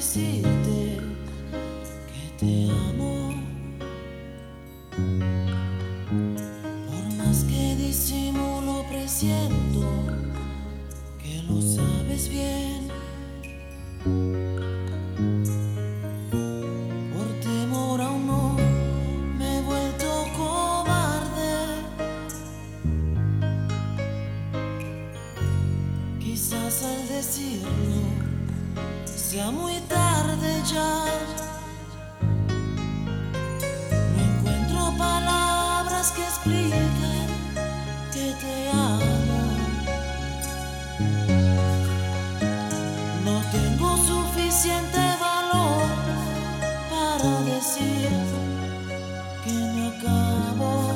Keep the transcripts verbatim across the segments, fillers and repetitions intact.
decirte que te amo. Por más que disimulo, presiento que lo sabes bien. Por temor a un no, me he vuelto cobarde. Quizás al decirlo sea muy tarde ya. No encuentro palabras que expliquen que te amo. No tengo suficiente valor para decir que me acabo,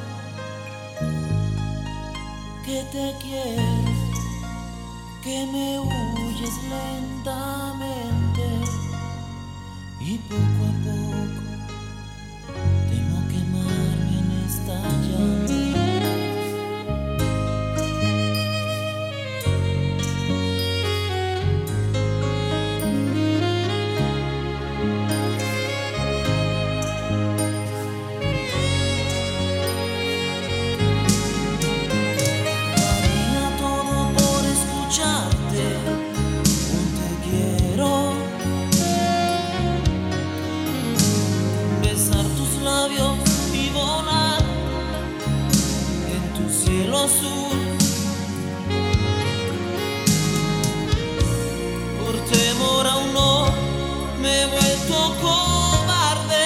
que te quiero, que me huyes lentamente y poco a poco temo quemarme en esta llama. Daría todo por escucharte un te quiero, besar tus labios y volar en tu cielo azul. Por temor a un no, me he vuelto cobarde.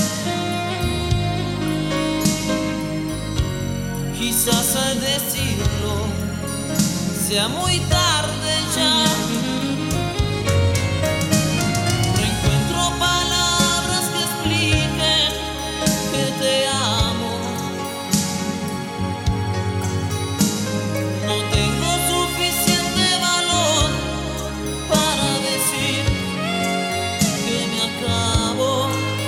Quizás al decirlo sea muy tarde ya. No encuentro palabras que expliquen que te amo. No tengo suficiente valor para decir que me acabo,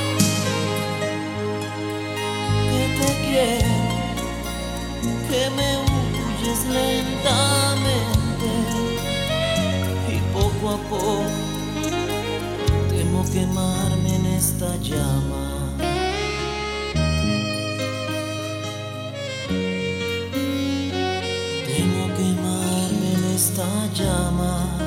que te quiero, que me huyes lentamente y poco a poco temo quemarme en esta llama. Temo quemarme en esta llama.